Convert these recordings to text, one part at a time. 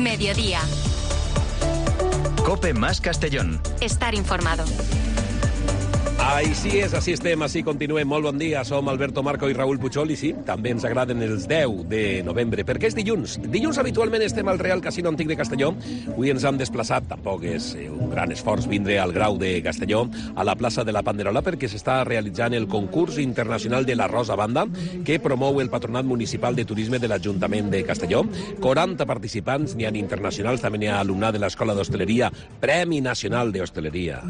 Mediodía. COPE más Castellón. Estar informado. Així és, així estem, així continuem. Molt bon dia, som Alberto Marco i Raül Puchol i sí, també ens agraden els 10 de novembre, perquè és dilluns. Dilluns habitualment estem al Real Casino Antic de Castelló. Avui ens hem desplaçat, tampoc és un gran esforç vindre al Grau de Castelló, a la plaça de la Panderola, perquè s'està realitzant el concurs internacional de l'arròs a banda que promou el Patronat Municipal de Turisme de l'Ajuntament de Castelló. 40 participants, n'hi ha internacionals, també n'hi ha alumnat de l'Escola d'Hostaleria, Premi Nacional d'Hostaleria,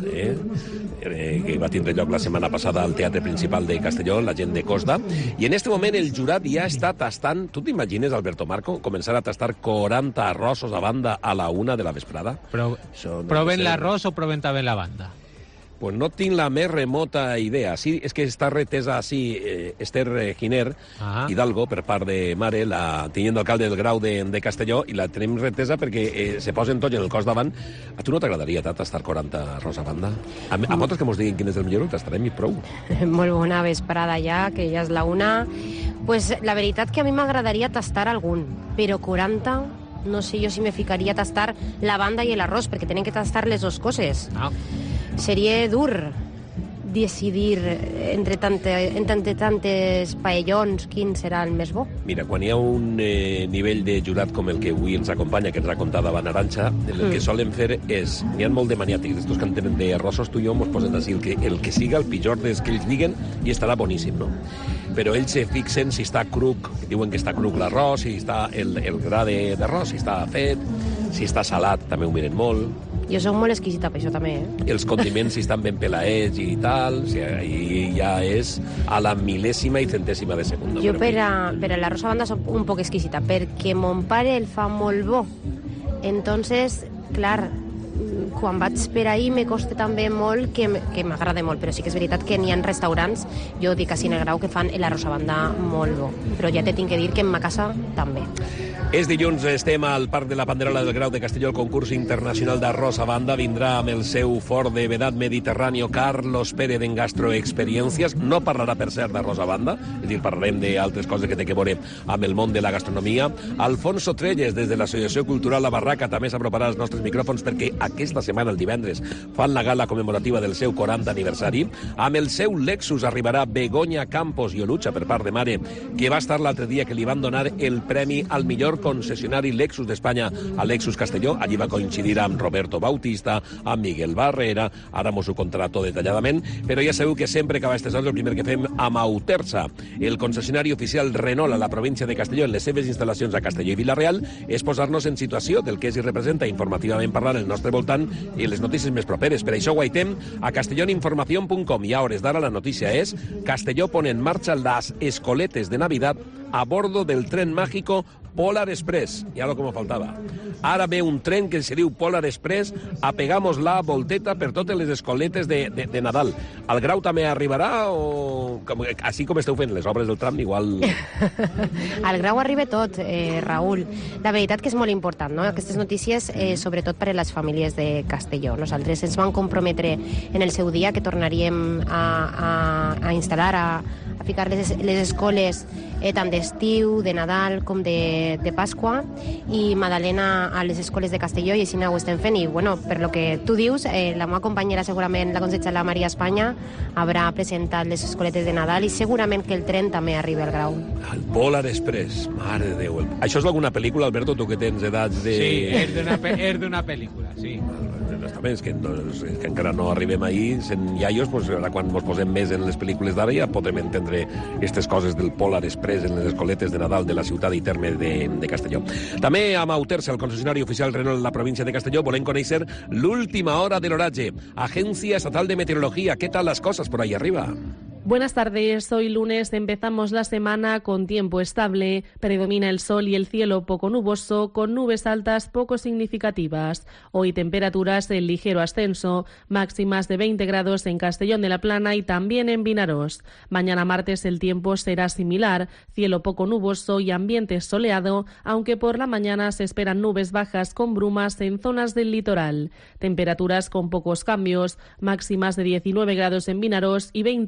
que va tindre lloc la setmana passada al Teatre Principal de Castelló, la gent de Costa, i en este moment el jurat ja està tastant, tu t'imagines, Alberto Marco, començar a tastar 40 arrossos a banda a la 1 de la vesprada? Proven l'arròs o proven també la banda? Pues no tinc la més remota idea. Sí, és que està retesa així Esther Giner Hidalgo, per part de mare, la tinent d'alcalde del Grau de Castelló, i la tenim retesa perquè se posen tots en el cos davant. A tu no t'agradaria tant tastar 40 arròs a banda? A nosaltres que mos diguin quin és el millor, ho tastarem i prou. Molt bona vesprada ja, que ja és la 1. Pues la veritat que a mi m'agradaria tastar algun, però 40... no sé jo si me ficaria a tastar la banda i l'arròs, perquè tenen que tastar les dues coses. Seria dur decidir entre tantes paellons quin serà el més bo. Mira, quan hi ha un nivell de jurat com el que avui ens acompanya, que ens ha contat davant Arantxa, el que solen fer és, n'hi ha molt de maniàtics, d'estos que entenen d'arrossos, tu i jo mos posen així, el que siga el pitjor des que ells diguen, i estarà boníssim, no? Però ells se fixen si està cruc, diuen que està cruc l'arròs, si està el gra d'arròs, si està fet, si està salat, també ho miren molt. Jo soc molt exquisita per això també, Els condiments, si estan ben pelaets i tal, i ja és a la mil·lèsima i centèsima de segon. Jo per a l'arròs a banda soc un poc exquisita, perquè mon pare el fa molt bo. Entonces, clar, quan vaig per ahí me costa també molt, que m'agrada molt, però sí que és veritat que n'hi ha restaurants, jo dic així en el Grau, que fan l'arròs a banda molt bo. Però ja te tinc que dir que en ma casa també. És dilluns, estem al Parc de la Panderola del Grau de Castelló. El concurs internacional d'arròs a banda vindrà amb el seu fort de vedat mediterrani Carlos Pérez en Gastroexperiències. No parlarà, per cert, d'arròs a banda, és a dir, parlarem d'altres coses que té que veure amb el món de la gastronomia. Alfonso Trelles, des de l'Associació Cultural La Barraca, també s'aproparà als nostres micròfons perquè aquesta setmana, el divendres, fan la gala commemorativa del seu 40 aniversari. Amb el seu Lexus arribarà Begoña Campos i Olucha, per part de mare, que va estar l'altre dia que li van donar el premi al millor concessionari Lexus d'Espanya a Lexus Castelló. Allí va coincidir amb Roberto Bautista, amb Miguel Barrera, ara mos ho contarà tot detalladament, però ja sabeu que sempre que va a aquestes hores el primer que fem amb Autersa, el concessionari oficial Renault a la província de Castelló, en les seves instal·lacions a Castelló i Vila-real, és posar-nos en situació del que és i representa informativament parlant el nostre voltant i les notícies més properes. Per això ho guaitem a castelloninformacion.com i a hores d'ara la notícia és: Castelló pone en marcha las escoletes de Navidad a bordo del tren mágico Polar Express, ja lo que me faltava. Ara ve un tren que se diu Polar Express, apegamos la volteta per totes les escoletes de Nadal. Al Grau també arribarà o així com esteu fent les obres del tram, igual... Al Grau arriba tot, Raül. La veritat que és molt important, no? Aquestes notícies, sobretot per a les famílies de Castelló. Nosaltres ens vam comprometre en el seu dia que tornaríem a instal·lar, a ficar les escoles tant d'estiu, de Nadal com de Pasqua, i Madalena a les escoles de Castelló, i així ho estem fent. I, bueno, per lo que tu dius, la meva companyera, segurament, la consellera Maria Espanya, haurà presentat les escoletes de Nadal i segurament que el tren també arriba al Grau. El Polar Express, mare de Déu. Això és alguna pel·lícula, Alberto, tu que tens edats de... Sí, és d'una pel·lícula, sí. És que encara no arribem ahir sent iaios, doncs ara quan ens posem més en les pel·lícules d'ara ja podrem entendre aquestes coses del Polar Express en les escoletes de Nadal de la ciutat i terme de Castelló. També amb Autersa, el concessionari oficial Renault de la província de Castelló, volem conèixer l'última hora de l'oratge. Agencia Estatal de Meteorología, ¿qué tal las cosas por ahí arriba? Buenas tardes. Hoy lunes empezamos la semana con tiempo estable. Predomina el sol y el cielo poco nuboso, con nubes altas poco significativas. Hoy temperaturas en ligero ascenso, máximas de 20 grados en Castellón de la Plana y también en Vinarós. Mañana martes el tiempo será similar, cielo poco nuboso y ambiente soleado, aunque por la mañana se esperan nubes bajas con brumas en zonas del litoral. Temperaturas con pocos cambios, máximas de 19 grados en Vinarós y 21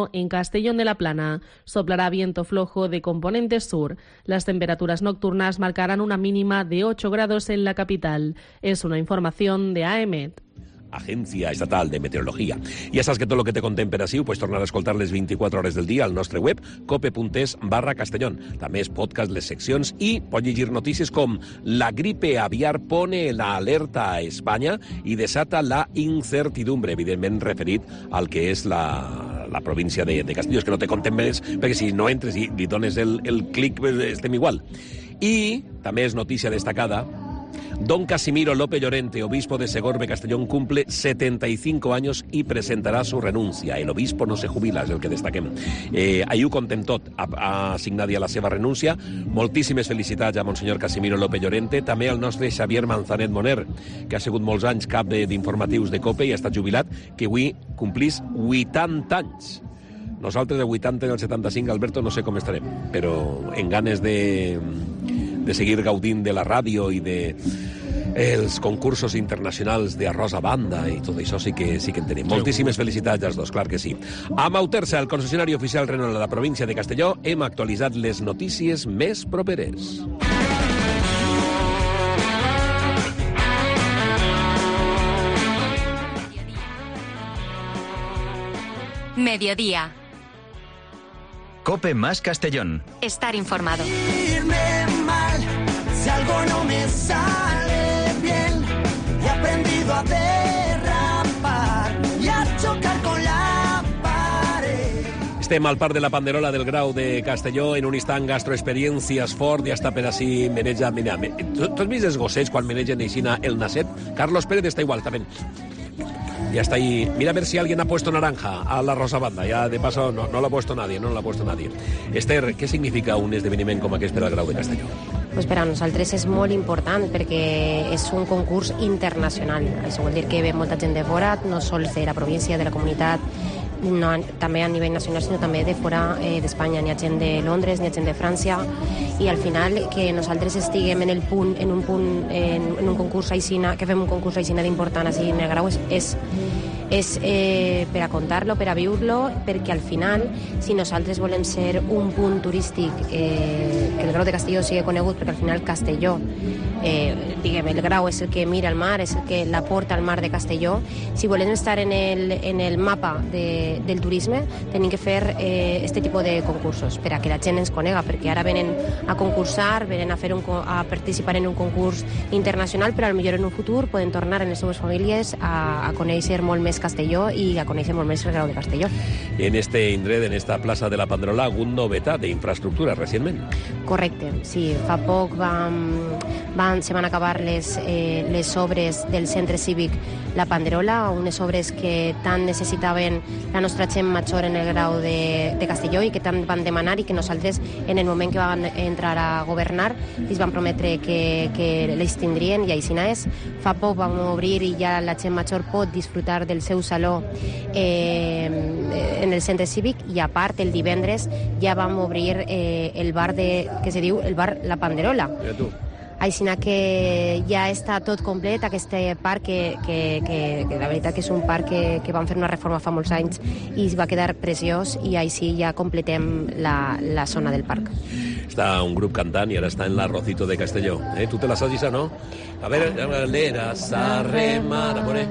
invierno en Castellón de la Plana. Soplará viento flojo de componente sur. Las temperaturas nocturnas marcarán una mínima de 8 grados en la capital. Es una información de AEMET. Agencia Estatal de Meteorologia. Ja saps que tot el que te contem per ací ho pots tornar a escoltar les 24 hores del dia al nostre web cope.es/Castellón. També es podcast les seccions i pots llegir notícies com la gripe aviar pone la alerta a Espanya i desata la incertidumbre, evidentment referit al que és la província de Castelló. És que no te contem més, perquè si no entres i li dones el clic, estem igual. I també és notícia destacada: Don Casimiro López Llorente, obispo de Segorbe, Castellón, cumple 75 años y presentará su renuncia. El obispo no se jubila, és el que destaquem. Ahir ho contem tot. Ha signat ja la seva renúncia. Moltíssimes felicitats a Monsenyor Casimiro López Llorente, també al nostre Xavier Manzanet Moner, que ha sigut molts anys cap d'informatius de COPE i ha estat jubilat, que avui complís 80 anys. Nosaltres de 80 en el 75, Alberto, no sé com estarem, però en ganes de seguir gaudint de la ràdio i de els concursos internacionals d'arròs a banda i tot això sí que en tenim. Moltíssimes felicitats als dos, clar que sí. A Mautersa, el concessionari oficial Renault de la província de Castelló, hem actualitzat les notícies més properes. Mediodía. COPE más Castellón. Estar informado. Si algo no me sale bien, he aprendido a derrapar y a chocar con la pared. Estem al Parc de la Panderola del Grau de Castelló, en un instant gastroexperiències fort, ja està per així, meneja, mira, tu has vist els gossets quan menegen aixina el naset? Carlos Pérez està igual, també. Ya está ahí. Mira a ver si alguien ha puesto naranja a la rosa banda. Ya de paso no lo ha puesto nadie, no lo ha puesto nadie. Esther, què significa un esdeveniment com aquest per al Grau de Castelló? Pues per a nosaltres és molt important perquè és un concurs internacional. Això vol dir que ve molta gent de fora, no sols de la província, de la comunitat, no, també a nivell nacional, sinó també de fora d'Espanya. N'hi ha gent de Londres, n'hi ha gent de França, i al final que nosaltres estiguem en un concurs aixina, que fem un concurs aixina d'important així en el Grau és per a contar-lo, per a viure-lo, perquè al final, si nosaltres volem ser un punt turístic, que el Grau de Castelló sigui conegut, perquè al final Castelló, diguem, el Grau és el que mira el mar, és el que la porta al mar de Castelló. Si volem estar en el mapa del turisme, tenim que fer este tipus de concursos, per a que la gent ens conega, perquè ara venen a concursar, venen a participar en un concurs internacional, però potser en un futur poden tornar en les seves famílies a conèixer molt més Castelló i a conèixer molt més el Grau de Castelló. En este indret, en esta plaça de la Panderola, algun novetat d'infraestructura recentment? Correcte, sí. Fa poc se van acabar les obres del centre cívic La Panderola, unes obres que tant necessitaven la nostra gent major en el Grau de Castelló i que tant van demanar, i que nosaltres, en el moment que van entrar a governar, els van prometre que les tindrien, i així és. Fa poc vam obrir i ja la gent major pot disfrutar del seu saló en el centre cívic, i a part el divendres ja vam obrir el bar que se diu el bar La Panderola. Així que ja està tot complet, aquest parc que la veritat que és un parc que vam fer una reforma fa molts anys i es va quedar preciós, i així ja completem la zona del parc. Està un grup cantant i ara està en l'Arrocito de Castelló. Tu te la saps, Isa, no? A ver, l'era s'ha remar, amore.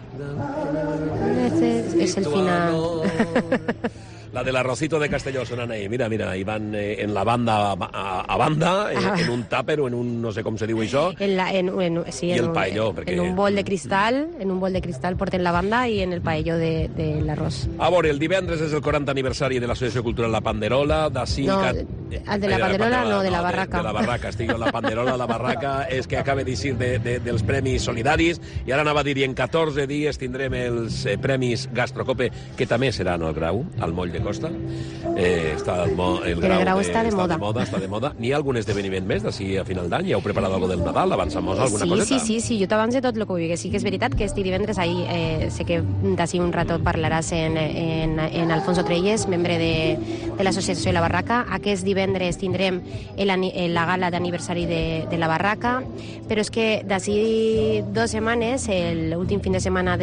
És el final. La del Arrocito de Castelló sonant ahí. Mira, ahí van en la banda a banda, en un tàper o en un, no sé com se diu això, i el paelló. En un bol de cristal porten la banda i en el paelló de l'arròs. A veure, el divendres és el 40 aniversari de l'Associació Cultural La Panderola. El de la Panderola no, de la Barraca. De la Barraca, estic la Panderola, la Barraca, és que acaba d'eixir dels Premis Solidaris, i ara anava a dir, i en 14 dies tindrem els Premis Gastrocope, que també seran al Grau, al Moll de Costa. El Grau està de moda. N'hi ha algun esdeveniment més d'ací a final d'any? Ja heu preparat alguna del Nadal? Avançamos alguna coseta? Sí, jo t'avance tot el que vulgui. Sí que és veritat que este divendres ahir, sé que d'ací un rato parlaràs en Alfonso Trelles, membre de l'associació La Barraca. Aquest divendres divendres tindrem la gala d'aniversari de la barraca, però és que d'ací 2 setmanes, l'últim fin de setmana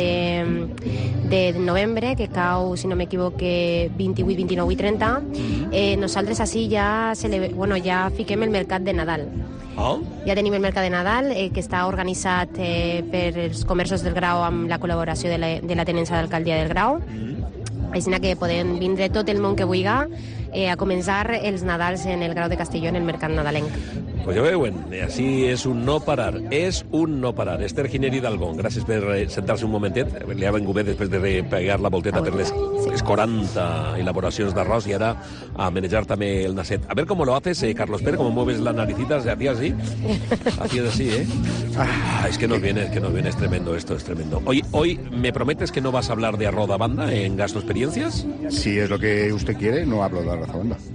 de novembre, que cau, si no m'equivoque, 28, 29 i 30, nosaltres així ja fiquem el mercat de Nadal. Oh? Ja tenim el mercat de Nadal, que està organitzat per els comerços del Grau amb la col·laboració de la tenença d'alcaldia del Grau. Així que podem vindre tot el món que vulgui a començar els Nadals en el Grau de Castelló, en el mercat nadalenc. Pues ja veuen, així és un no parar, és un no parar. Esther Gineri d'Albón, gràcies per sentar-se un momentet. Li ha vengut bé després de pegar la volteta per les 40 elaboracions d'arròs i ara a manejar també el naset. A ver cómo lo haces, Carlos Pérez, cómo mueves las naricitas, hacías así. Hacías así, ¿eh? Es que nos viene, es tremendo esto, es tremendo. Hoy ¿me prometes que no vas a hablar de arroz a banda en Gastroexperiencias? Si es lo que usted quiere, no hablo de arroz a banda.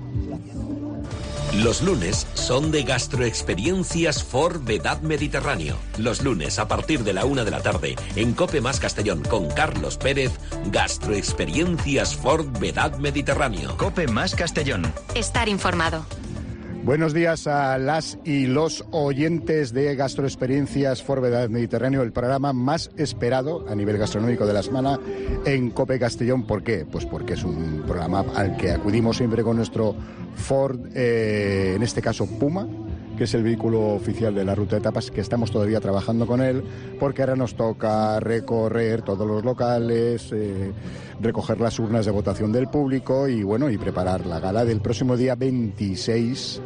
Los lunes son de Gastroexperiencias for Vedad Mediterráneo. Los lunes a partir de la 1 de la tarde en COPE más Castellón con Carlos Pérez, Gastroexperiencias for Vedad Mediterráneo. COPE más Castellón. Estar informado. Buenos días a las y los oyentes de Gastroexperiencias for Vedad Mediterráneo, el programa más esperado a nivel gastronómico de la semana en COPE Castellón. ¿Por qué? Pues porque es un programa al que acudimos siempre con nuestro Ford, en este caso Puma, que es el vehículo oficial de la ruta de tapas, que estamos todavía trabajando con él, porque ahora nos toca recorrer todos los locales, recoger las urnas de votación del público y preparar la gala del próximo día 26,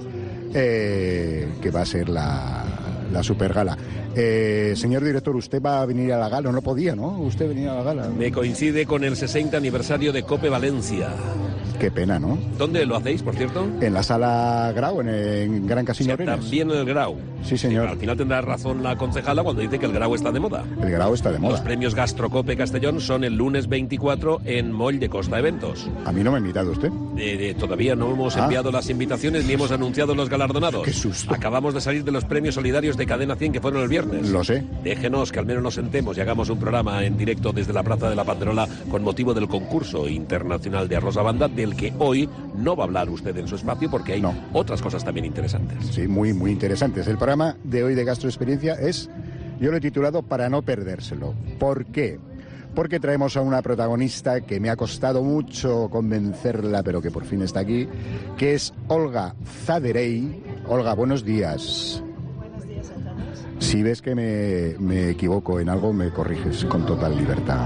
que va a ser la supergala. Señor director, ¿usted va a venir a la gala? No podía, ¿no? Usted venía a la gala. Me coincide con el 60 aniversario de COPE Valencia. Qué pena, ¿no? ¿Dónde lo hacéis, por cierto? En la sala Grau, en Gran Casino Arenas. También en el Grau. Sí, señor. Al final tendrá razón la concejala cuando dice que el Grau está de moda. El Grau está de moda. Los premios Gastrocope Castellón son el lunes 24 en Moll de Costa Eventos. ¿A mí no me ha invitado usted? Todavía no hemos enviado las invitaciones ni hemos anunciado los galardonados. ¡Qué susto! Acabamos de salir de los premios solidarios de Cadena 100 que fueron el viernes. Lo sé. Déjenos que al menos nos sentemos y hagamos un programa en directo desde la Plaza de la Panderola con motivo del concurso internacional de arroz a banda, del que hoy no va a hablar usted en su espacio porque hay otras cosas también interesantes. Sí, muy, muy interesantes. El programa de hoy de Gastroexperiencia yo lo he titulado Para no perdérselo. ¿Por qué? Porque traemos a una protagonista que me ha costado mucho convencerla, pero que por fin está aquí, que es Olga Zaderey. Olga, buenos días. Buenos días a todos. Si ves que me equivoco en algo, me corriges con total libertad.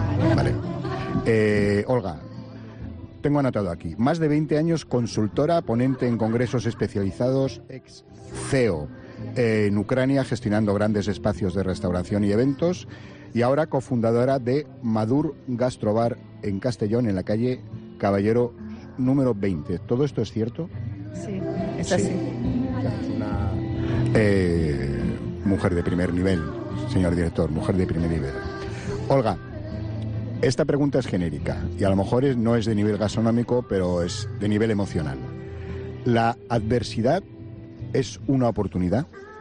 Vale. Olga, tengo anotado aquí. Más de 20 años consultora, ponente en congresos especializados, ex CEO en Ucrania, gestionando grandes espacios de restauración y eventos, y ahora cofundadora de Madur Gastrobar en Castellón, en la calle Caballero número 20. ¿Todo esto es cierto? Sí, es así. O sea, es una mujer de primer nivel, señor director, mujer de primer nivel. Olga, esta pregunta es genérica y a lo mejor no es de nivel gastronómico, pero es de nivel emocional. ¿La adversidad es una oportunidad?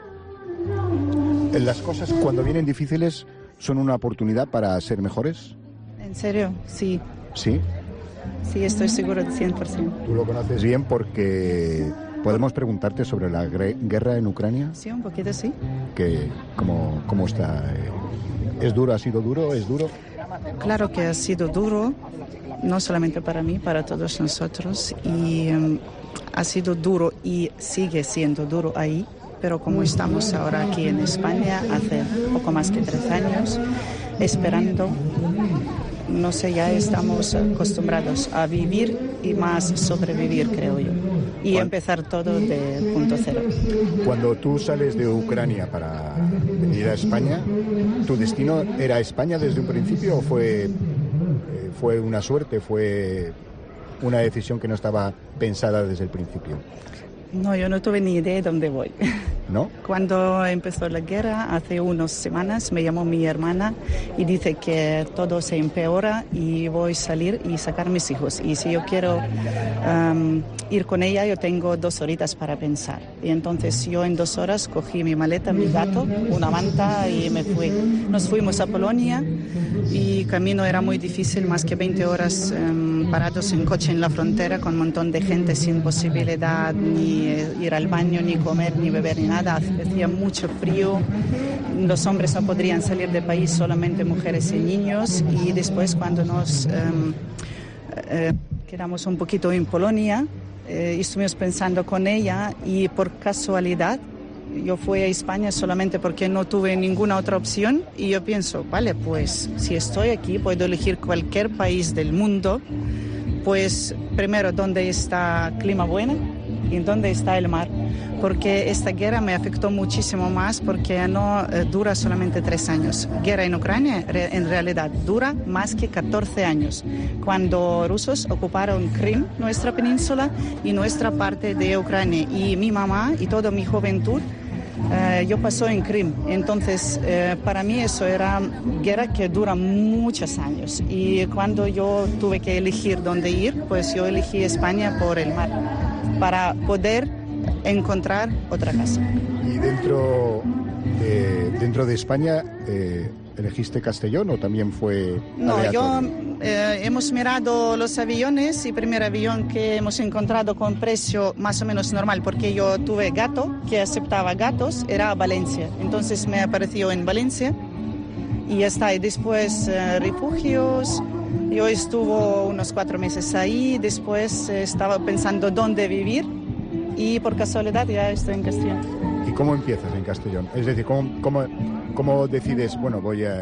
¿Las cosas cuando vienen difíciles son una oportunidad para ser mejores? ¿En serio? Sí. ¿Sí? Sí, estoy seguro de 100%. Tú lo conoces bien porque podemos preguntarte sobre la guerra en Ucrania. Sí, un poquito sí. ¿Cómo está? ¿Es duro? ¿Ha sido duro? ¿Es duro? Claro que ha sido duro, no solamente para mí, para todos nosotros. Y ha sido duro y sigue siendo duro ahí. Pero como estamos ahora aquí en España, hace poco más que 3 años, esperando, no sé, ya estamos acostumbrados a vivir y más sobrevivir, creo yo. Y empezar todo de punto cero. Cuando tú sales de Ucrania para venir a España, ¿tu destino era España desde un principio o fue una suerte, fue una decisión que no estaba pensada desde el principio? No, yo no tuve ni idea de dónde voy. ¿No? Cuando empezó la guerra, hace unas semanas, me llamó mi hermana y dice que todo se empeora y voy a salir y sacar a mis hijos. Y si yo quiero ir con ella yo tengo 2 horitas para pensar. Y entonces yo en 2 horas cogí mi maleta, mi gato, una manta y me fui. Nos fuimos a Polonia y camino era muy difícil, más que 20 horas parados en coche en la frontera con un montón de gente sin posibilidad ni ir al baño, ni comer, ni beber, ni nada. Hacía mucho frío. Los hombres no podrían salir del país, solamente mujeres y niños. Y después cuando nos quedamos un poquito en Polonia, estuvimos pensando con ella y por casualidad yo fui a España solamente porque no tuve ninguna otra opción y yo pienso, vale, pues si estoy aquí puedo elegir cualquier país del mundo, pues primero dónde está clima bueno y dónde está el mar, porque esta guerra me afectó muchísimo más porque no dura solamente 3 años. Guerra en Ucrania en realidad dura más que 14 años, cuando rusos ocuparon Crim, nuestra península, y nuestra parte de Ucrania. Y mi mamá y toda mi juventud yo pasó en Crim. Entonces, para mí eso era guerra que dura muchos años. Y cuando yo tuve que elegir dónde ir, pues yo elegí España por el mar, para poder encontrar otra casa. ¿Y dentro de España elegiste Castellón o también fue aleatorio? Hemos mirado los aviones y el primer avión que hemos encontrado con precio más o menos normal, porque yo tuve gato que aceptaba gatos, era Valencia. Entonces me apareció en Valencia y ya está. Y después refugios. Yo estuve unos 4 meses ahí, después estaba pensando dónde vivir y por casualidad ya estoy en Castellón. ¿Y cómo empiezas en Castellón? Es decir, ¿cómo decides, bueno,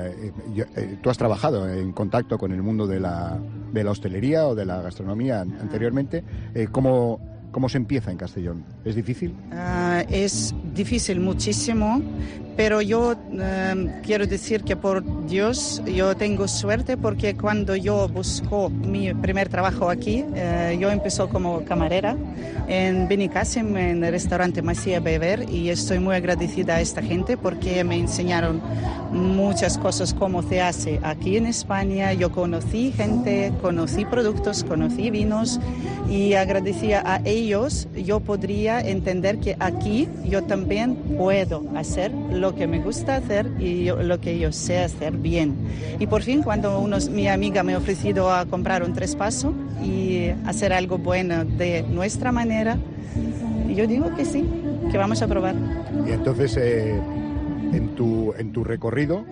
tú has trabajado en contacto con el mundo de la hostelería o de la gastronomía anteriormente, ¿cómo se empieza en Castellón? ¿Es difícil? Es difícil muchísimo, pero yo quiero decir que por Dios yo tengo suerte porque cuando yo busco mi primer trabajo aquí, yo empecé como camarera en Benicàssim, en el restaurante Masia Beber, y estoy muy agradecida a esta gente porque me enseñaron muchas cosas cómo se hace aquí en España. Yo conocí gente, conocí productos, conocí vinos y agradecía a ellos. Yo podría entender que aquí yo también puedo hacer lo que me gusta hacer y lo que yo sé hacer bien. Y por fin cuando mi amiga me ha ofrecido a comprar un trespaso y hacer algo bueno de nuestra manera, yo digo que sí, que vamos a probar. Y entonces en tu recorrido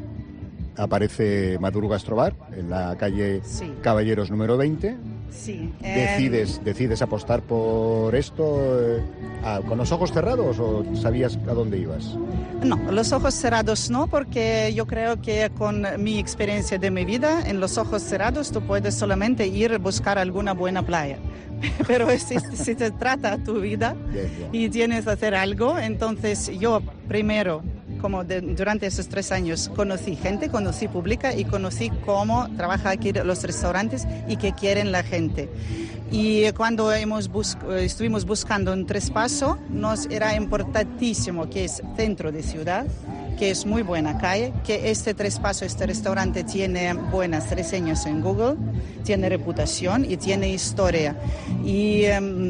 aparece Maduro Gastrobar en la calle Caballeros número 20. Sí. ¿Decides apostar por esto con los ojos cerrados o sabías a dónde ibas? No, los ojos cerrados no, porque yo creo que con mi experiencia de mi vida, en los ojos cerrados tú puedes solamente ir a buscar alguna buena playa. Pero si te trata tu vida y tienes que hacer algo, entonces yo primero, como durante esos 3 años, conocí gente, conocí pública y conocí cómo trabaja aquí los restaurantes y qué quieren la gente. Y cuando estuvimos buscando un trespaso, nos era importantísimo que es centro de ciudad, que es muy buena calle, que este trespaso, este restaurante tiene buenas reseñas en Google, tiene reputación y tiene historia. Y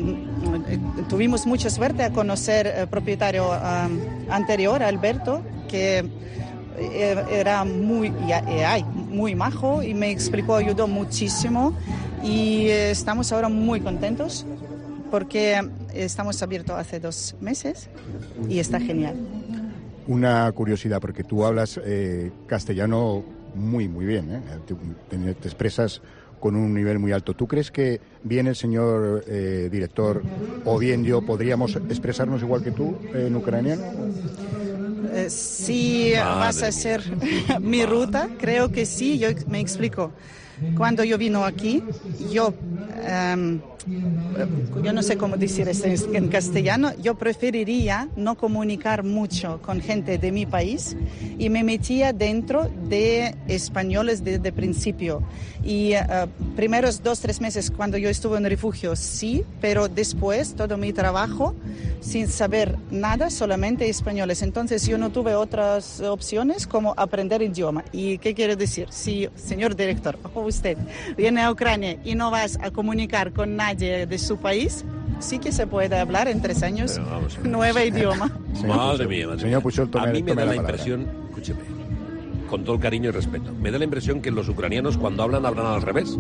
tuvimos mucha suerte a conocer al propietario anterior, Alberto, que era muy majo y me explicó, ayudó muchísimo y estamos ahora muy contentos porque estamos abiertos hace 2 meses y está genial. Una curiosidad, porque tú hablas castellano muy bien, ¿eh? Te expresas con un nivel muy alto. ¿Tú crees que bien el señor director o bien yo podríamos expresarnos igual que tú en ucraniano? Si vas a hacer mi ruta, creo que sí, yo me explico. Cuando yo vino aquí, yo no sé cómo decir esto en castellano, yo preferiría no comunicar mucho con gente de mi país y me metía dentro de españoles desde principio. Y primeros 2-3 meses cuando yo estuve en refugio, sí, pero después todo mi trabajo sin saber nada, solamente españoles. Entonces yo no tuve otras opciones como aprender idioma. ¿Y qué quiere decir? Sí, señor director, usted viene a Ucrania y no vas a comunicar con nadie de su país, sí que se puede hablar en 3 años nuevo idioma. Madre mía, madre Señor mía. Pujol, A mí me da la palabra. impresión, escúcheme, con todo el cariño y respeto, me da la impresión que los ucranianos cuando hablan al revés.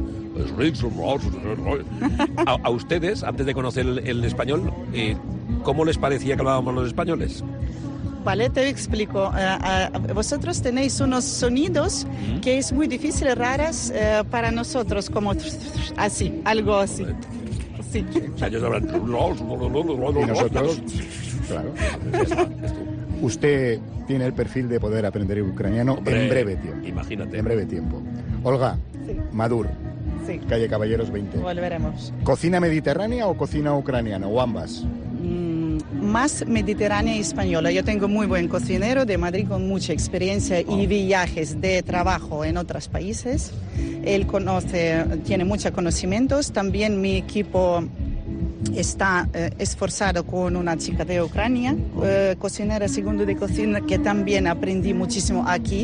A ustedes, antes de conocer el español, ¿cómo les parecía que hablábamos los españoles? Vale, te explico. Vosotros tenéis unos sonidos que es muy difícil, raras para nosotros, como así, algo así. Sí. O sea, ellos hablan... Y nosotros, claro. Usted tiene el perfil de poder aprender ucraniano Hombre, en breve tiempo. Imagínate. En breve tiempo. Olga, Sí. Madur, Sí, calle Caballeros 20. volveremos. ¿Cocina mediterránea o cocina ucraniana o ambas? Más mediterránea y española. Yo tengo muy buen cocinero de Madrid con mucha experiencia y viajes de trabajo en otros países. Él tiene muchos conocimientos. También mi equipo está esforzado con una chica de Ucrania, cocinera segundo de cocina, que también aprendí muchísimo aquí.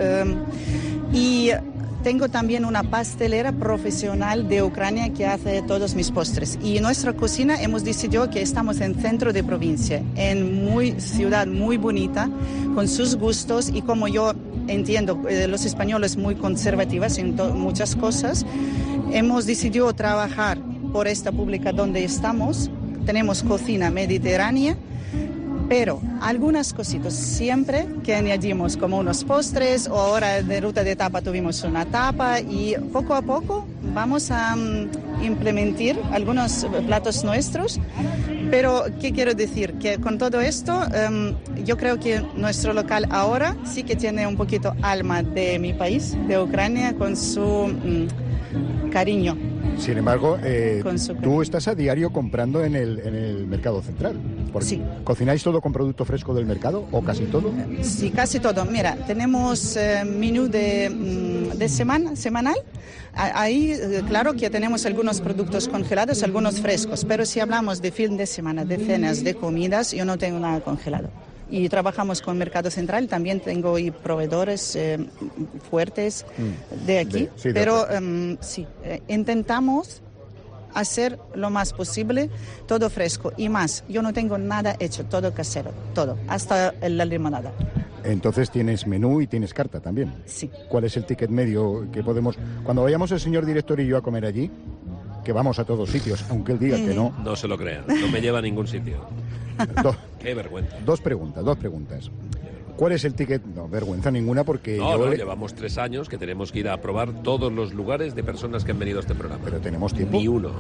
Y tengo también una pastelera profesional de Ucrania que hace todos mis postres. Y en nuestra cocina hemos decidido que estamos en centro de provincia, en ciudad muy bonita, con sus gustos, y como yo entiendo los españoles muy conservativos en muchas cosas, hemos decidido trabajar por esta pública donde estamos. Tenemos cocina mediterránea, pero algunas cositas siempre que añadimos, como unos postres, o ahora de ruta de tapa tuvimos una tapa, y poco a poco vamos a implementar algunos platos nuestros. Pero, ¿qué quiero decir? Que con todo esto, yo creo que nuestro local ahora sí que tiene un poquito alma de mi país, de Ucrania, con su cariño. Sin embargo, Con su tú estás a diario comprando en el mercado central. Sí. ¿Cocináis todo con producto fresco del mercado o casi todo? Sí, casi todo. Mira, tenemos menú de semanal. Ahí, claro que tenemos algunos productos congelados, algunos frescos, pero si hablamos de fin de semana, de cenas, de comidas, yo no tengo nada congelado. Y trabajamos con Mercado Central, también tengo proveedores fuertes de aquí, pero sí, intentamos hacer lo más posible todo fresco y más. Yo no tengo nada hecho, todo casero, todo, hasta la limonada. Entonces tienes menú y tienes carta también. Sí. ¿Cuál es el ticket medio que podemos... Cuando vayamos el señor director y yo a comer allí, que vamos a todos sitios, aunque él diga que no... No se lo crean, no me lleva a ningún sitio. Qué vergüenza. Dos preguntas. ¿Cuál es el ticket? No, vergüenza ninguna porque... No, llevamos 3 años que tenemos que ir a probar todos los lugares de personas que han venido a este programa. Pero tenemos tiempo. Ni uno.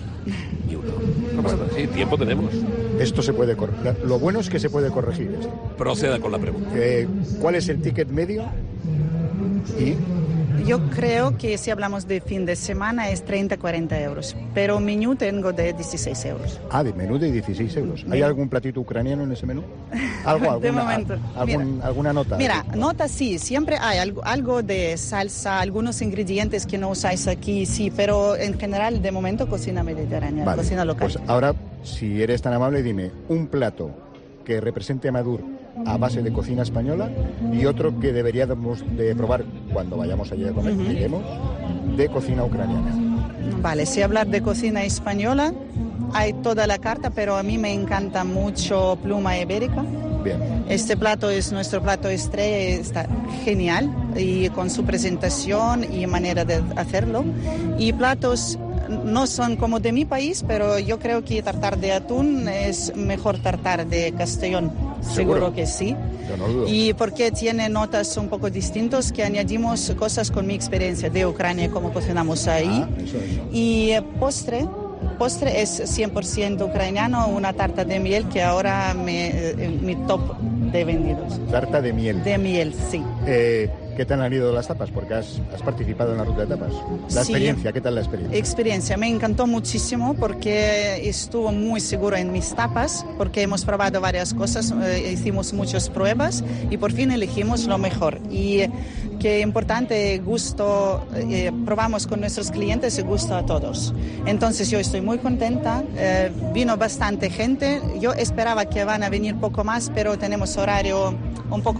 Bueno, sí, tiempo tenemos. Esto se puede corregir. Lo bueno es que se puede corregir esto. Proceda con la pregunta. ¿Cuál es el ticket medio? Y... Yo creo que si hablamos de fin de semana es 30-40 euros, pero menú tengo de 16 euros. Ah, de menú de 16 euros. ¿Hay algún platito ucraniano en ese menú? ¿Algo? De momento. ¿Alguna nota? Mira, nota sí, siempre hay algo de salsa, algunos ingredientes que no usáis aquí, sí, pero en general de momento cocina mediterránea, Vale, cocina local. pues ahora, si eres tan amable, dime un plato que represente a Madur a base de cocina española y otro que deberíamos de probar cuando vayamos allí a comer, lleguemos, de cocina ucraniana. Vale, si hablar de cocina española, hay toda la carta, pero a mí me encanta mucho pluma ibérica. Bien. Este plato es nuestro plato estrella, está genial, y con su presentación y manera de hacerlo. Y platos no son como de mi país, pero yo creo que tartar de atún es mejor tartar de Castellón. Seguro que sí. Yo no dudo. Y porque tiene notas un poco distintas que añadimos cosas con mi experiencia de Ucrania, como cocinamos ahí. Eso. Y postre es 100% ucraniano, una tarta de miel que ahora mi top de vendidos. Tarta de miel. De miel, sí. ¿Qué tal han ido las tapas? Porque has participado en la ruta de tapas. La Sí. experiencia, ¿qué tal la experiencia? Experiencia, me encantó muchísimo porque estuvo muy seguro en mis tapas, porque hemos probado varias cosas, hicimos muchas pruebas y por fin elegimos lo mejor. Y qué importante, gusto, probamos con nuestros clientes y gusto a todos. Entonces yo estoy muy contenta, vino bastante gente, yo esperaba que van a venir poco más, pero tenemos horario un poco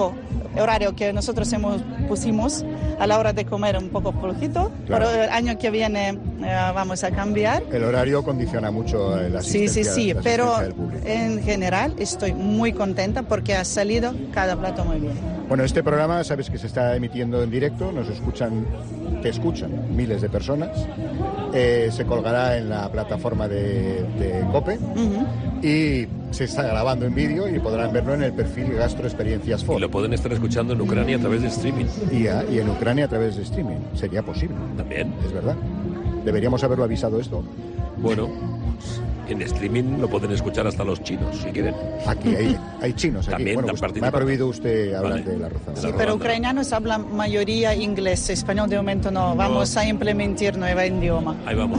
horario que nosotros pusimos a la hora de comer un poco flojito, Claro. pero el año que viene vamos a cambiar. El horario condiciona mucho la asistencia, Sí, la pero asistencia del público. en general estoy muy contenta porque ha salido cada plato muy bien. Bueno, este programa, sabes que se está emitiendo en directo, te escuchan miles de personas, se colgará en la plataforma de COPE y se está grabando en vídeo y podrán verlo en el perfil Gastro Experiencias For. Y lo pueden estar escuchando en Ucrania a través de streaming. Y en Ucrania a través de streaming. Sería posible. También. Es verdad. Deberíamos haberlo avisado esto. Bueno, en streaming lo pueden escuchar hasta los chinos, si quieren. Aquí hay chinos. Aquí. También Bueno, están pues, me ha participando. prohibido usted hablar Vale. de la rozada. Sí, pero ucranianos hablan mayoría inglés, español de momento no. Vamos a implementar nuevo idioma. Ahí vamos.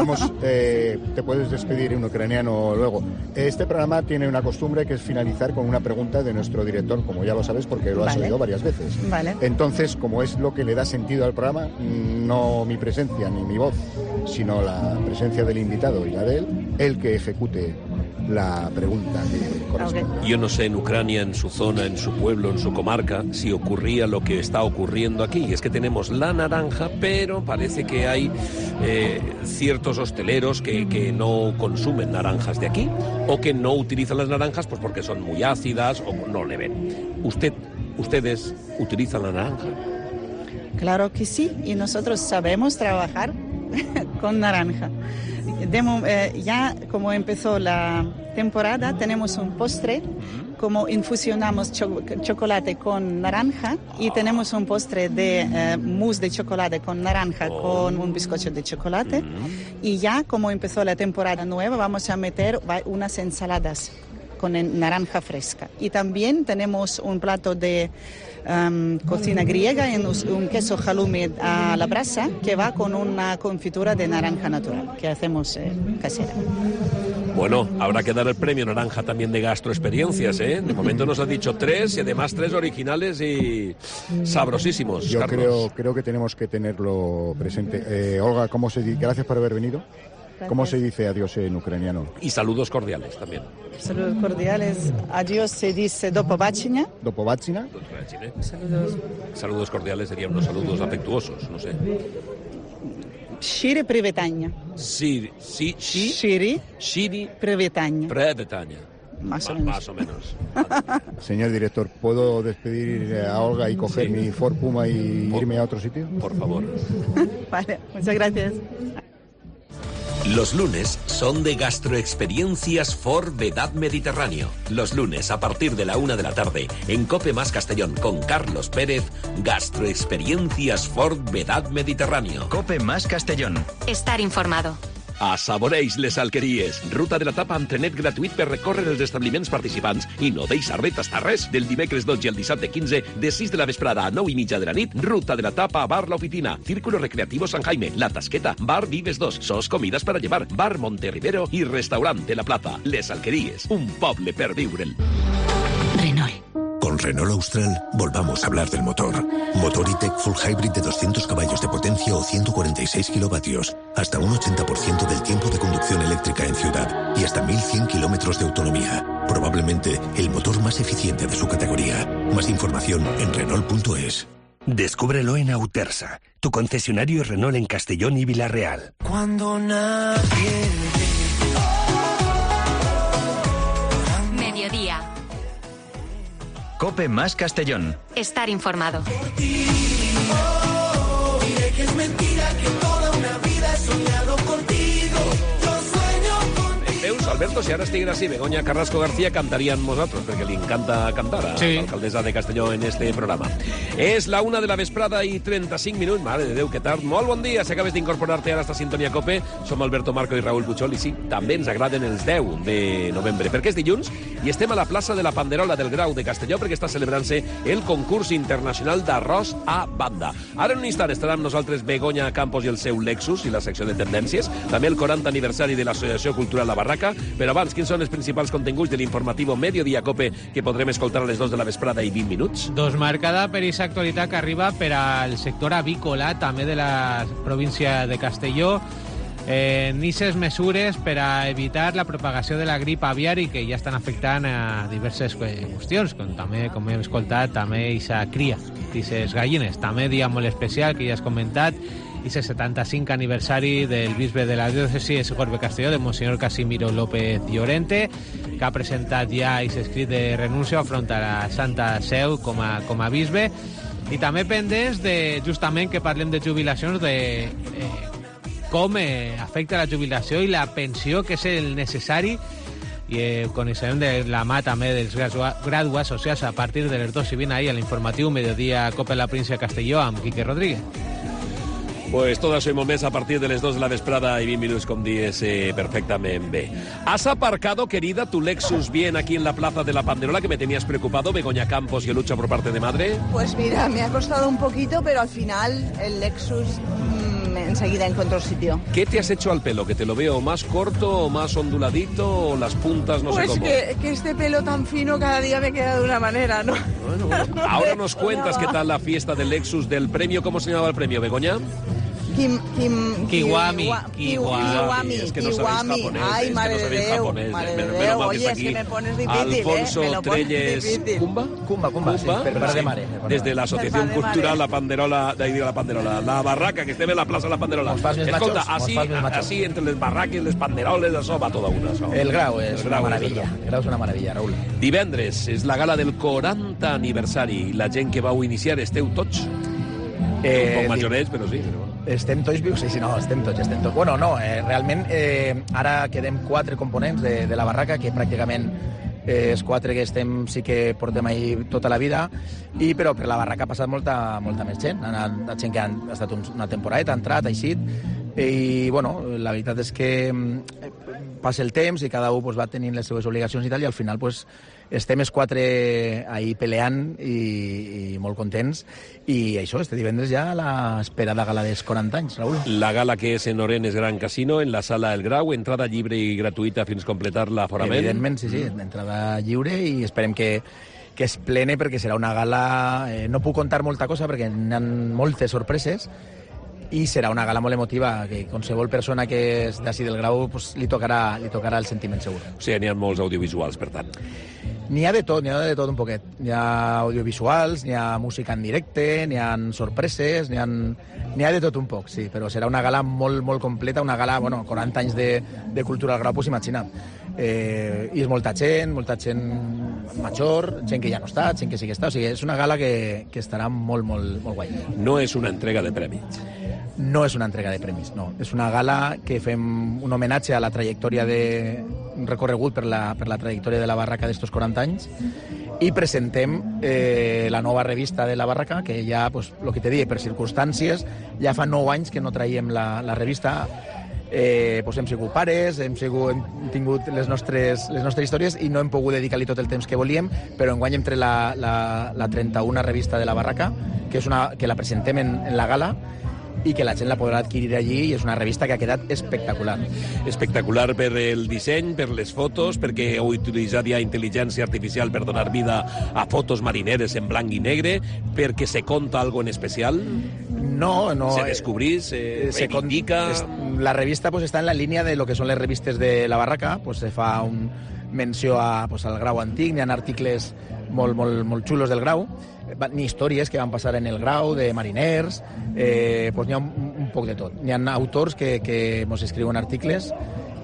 Te puedes despedir en ucraniano luego. Este programa tiene una costumbre que es finalizar con una pregunta de nuestro director, como ya lo sabes porque lo has Vale. oído varias veces. Vale. Entonces, como es lo que le da sentido al programa, no mi presencia ni mi voz, sino la presencia del invitado y la de él, el que ejecute la pregunta que corresponde. Yo no sé en Ucrania, en su zona, en su pueblo, en su comarca, si ocurría lo que está ocurriendo aquí. Y es que tenemos la naranja, pero parece que hay ciertos hosteleros que no consumen naranjas de aquí o que no utilizan las naranjas pues porque son muy ácidas o no le ven. ¿Ustedes utilizan la naranja? Claro que sí, y nosotros sabemos trabajar con naranja. Ya como empezó la temporada, tenemos un postre, como infusionamos chocolate con naranja y tenemos un postre de mousse de chocolate con naranja con un bizcocho de chocolate. Y ya como empezó la temporada nueva, vamos a meter unas ensaladas con naranja fresca. Y también tenemos un plato de cocina griega en un queso halloumi a la brasa que va con una confitura de naranja natural que hacemos casera. Bueno, habrá que dar el premio naranja también de gastroexperiencias, ¿eh? De momento nos ha dicho 3 y además 3 originales y sabrosísimos. Yo Carlos. creo que tenemos que tenerlo presente. Olga, gracias por haber venido. ¿Cómo se dice adiós en ucraniano? Y saludos cordiales también. Saludos cordiales. Adiós se dice do pobачення. Do pobачення. Saludos cordiales serían unos saludos afectuosos, no sé. Щире привітання. Shiri привітання. Prevetania. Más o menos. Más o menos. Señor director, ¿puedo despedir a Olga y coger mi Ford Puma y irme a otro sitio? Por favor. Vale, muchas gracias. Los lunes son de Gastroexperiencias For Vedad Mediterráneo. Los lunes a partir de la 1 de la tarde en COPE más Castellón con Carlos Pérez, Gastroexperiencias For Vedad Mediterráneo. COPE más Castellón. Estar informado. Assaboreix les alqueries. Ruta de la tapa amb trenet gratuït per recórrer els establiments participants i no deixar de tastar res. Del dimecres 12 al dissabte 15, de 6 de la vesprada a 9 i mitja de la nit, Ruta de la tapa a Bar La Oficina, Círculo Recreativo San Jaime, La Tasqueta, Bar Vives 2, Sos Comidas para llevar, Bar Monterribero i Restaurante La Plaza. Les alqueries, un poble per viure'l. Renault. Con Renault Austral, volvamos a hablar del motor. Motor E-Tech Full Hybrid de 200 caballos de potencia o 146 kilovatios. Hasta un 80% del tiempo de conducción eléctrica en ciudad y hasta 1100 kilómetros de autonomía. Probablemente el motor más eficiente de su categoría. Más información en Renault.es. Descúbrelo en Autersa, tu concesionario Renault en Castellón y Villarreal. Cuando nadie Mediodía. COPE más Castellón. Estar informado. diré que es mentira que toda una vida he soñado contigo. Yo sueño contigo. Veus, Alberto, si ara estiguera així, Begoña Carrasco García cantaria amb nosaltres, perquè li encanta cantar a l'alcaldessa de Castelló en este programa. És la 1 de la vesprada i 35 minuts. Mare de Déu, que tard. Molt bon dia, si acabes d'incorporar-te ara a esta sintonia COPE. Som Alberto Marco i Raúl Puchol i sí, també ens agraden els 10 de novembre, perquè és dilluns i estem a la plaça de la Panderola del Grau de Castelló perquè està celebrant-se el concurs internacional d'arròs a banda. Ara en un instant estarà amb nosaltres Begoña Campos i el seu Lexus i la secció de tendències, també el 40 aniversari de l'Associació Cultural La Barraca, però abans, quins són els principals continguts de l'informatiu Mediodía COPE que podrem escoltar a les 2 de la vesprada i 20 minuts? Dos marcada per aquesta actualitat que arriba per al sector avícola, també de la província de Castelló. Nisses mesures per a evitar la propagació de la grip aviari que ja estan afectant a diverses qüestions, com també, com hem escoltat, també aquesta cria d'aquestes gallines. També dia molt especial, que ja has comentat, i el 75 aniversari del bisbe de la diòcesi de Segorbe Castelló, de Monsenyor Casimiro López Llorente, que ha presentat ja aquest escrit de renúncia afront a la Santa Seu com a bisbe, i també pendents de, justament, que parlem de jubilacions, de com afecta la jubilació i la pensió, que és el necessari, i coneixem de la mà també dels graduats socials a partir de les 2:20 ahir a l'informatiu Mediodía Copa la Província de Castelló amb Quique Rodríguez. Pues tot això i molt més a partir de les 2 de la vesprada i 20 minuts, com dies, perfectament bé. ¿Has aparcado, querida, tu Lexus bien aquí en la plaza de la Panderola, que me tenías preocupado, Begoña Campos y Lucha por parte de madre? Pues mira, me ha costado un poquito, pero al final el Lexus enseguida encontró sitio. ¿Qué te has hecho al pelo? ¿Que te lo veo más corto o más onduladito o las puntas no sé cómo? Pues que este pelo tan fino cada día me queda de una manera, ¿no? Bueno, ahora nos cuentas qué tal la fiesta del Lexus del premio. ¿Cómo se llamaba el premio, Begoña? Kiwami. Es que no sabéis japonés. Ay, madre de Déu. Oye, es que me pones difícil, Alfonso Trelles. Cumba, sí, per de mare. Desde la Asociación Cultural La Panderola, d'ahir de la Panderola. La barraca, que estem en la plaça de la Panderola. Escolta, així, entre les barraques, les panderoles, això va tota una. Això. El grau és una meravella. El grau és una meravella, Raül. Divendres és la gala del 40 aniversari. La gent que vau iniciar esteu tots? Un poc majorets, però sí. Estem tots vius? Sí, no, estem tots. Bueno, no, realment ara quedem 4 components de la barraca, que pràcticament els 4 que estem sí que portem ahir tota la vida, però per la barraca ha passat molta més gent. Ha anat gent que ha estat una temporada, ha entrat, ha eixit, i bueno, la veritat és que passa el temps i cada un va tenint les seves obligacions i tal, i al final estem els 4 ahí peleant i molt contents, i això, este divendres ja l'esperada gala dels 40 anys, Raül. La gala que és en Orenes Gran Casino, en la sala El Grau, entrada lliure i gratuïta fins completar l'aforament. Evidentment, sí, entrada lliure, i esperem que es plene, perquè serà una gala... No puc contar molta cosa perquè n'hi ha moltes sorpreses, i serà una gala molt emotiva, que qualsevol persona que és d'ací del Grau li tocarà el sentiment segur. O sigui, n'hi ha molts audiovisuals, per tant. N'hi ha de tot un poquet. N'hi ha audiovisuals, n'hi ha música en directe, n'hi ha sorpreses, n'hi ha de tot un poc, sí, però serà una gala molt, molt completa, una gala, 40 anys de cultura al Grau, pues imagina't. I és molta gent major, gent que ja no està, gent que sí que està, o sigui, és una gala que estarà molt, molt, molt guai. No és una entrega de premis. No és una entrega de premis, no. És una gala que fem un homenatge a la trajectòria un recorregut per la trajectòria de la barraca d'estos 40 anys, i presentem la nova revista de la barraca, que ja, el que t'he dit, per circumstàncies, ja fa 9 anys que no traiem la revista. Hem sigut pares, hem tingut les nostres històries i no hem pogut dedicar-li tot el temps que volíem, però enguany hem tret la 31a revista de la barraca, que la presentem en la gala, i que la gent la podrà adquirir allí, i és una revista que ha quedat espectacular. Espectacular per el disseny, per les fotos, perquè heu utilitzat ja intel·ligència artificial per donar vida a fotos marineres en blanc i negre, perquè se conta algo en especial? No. Se descobrís, reivindica... La revista està en la línia de lo que són les revistes de la barraca, se fa menció al Grau antic, n'hi ha articles molt, molt, molt xulos del Grau, ni històries que van passar en el Grau, de mariners, n'hi ha un poc de tot. N'hi ha autors que ens escriuen articles,